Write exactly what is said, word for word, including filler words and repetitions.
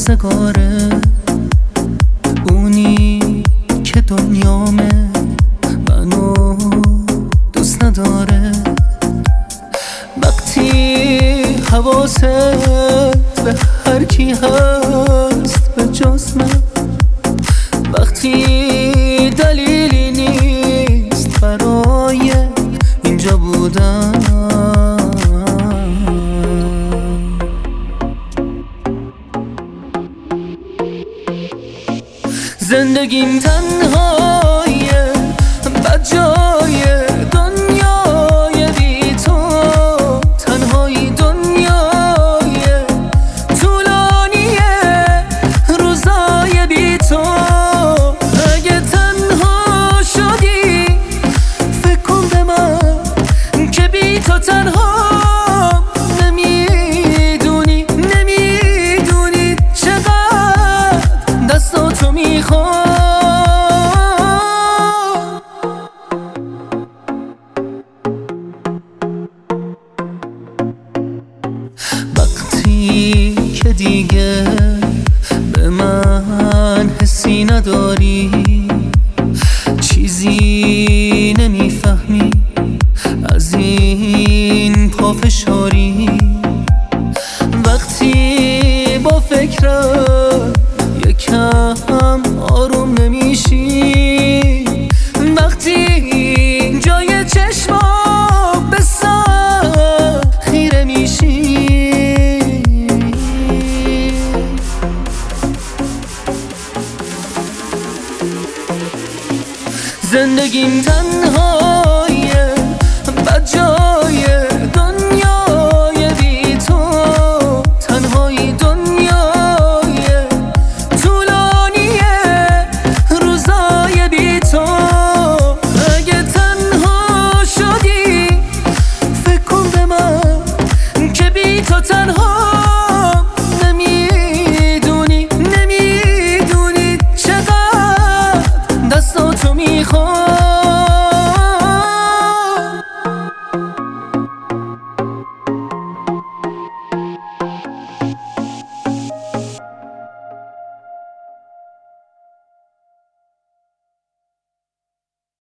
روزگاره، اونی که دنیامه منو دوست نداره. وقتی حواست به هر کی هست به جز من، وقتی دلیلی نیست برای اینجا بودن، زندگیم تنهایه بد جای دنیای بی تو، تنهایی دنیای طولانیه روزای بی تو. اگه تنها شدی فکر کن به من که بی تو تنها نمیدونی نمیدونی چقدر دستاتو میخوام. وقتی که دیگه به من حسی نداری، چیزی نمیفهمی از این پافشاری، وقتی با فکرم یکم آروم نمیشی، وقتی جای چشمام به سر خیره میشی، زندگیم تنهایه بد جای دنیای بی تو، تنهایی دنیای طولانیه روزای بی تو. اگه تنها شدی فکر کن به من که بی تو تنها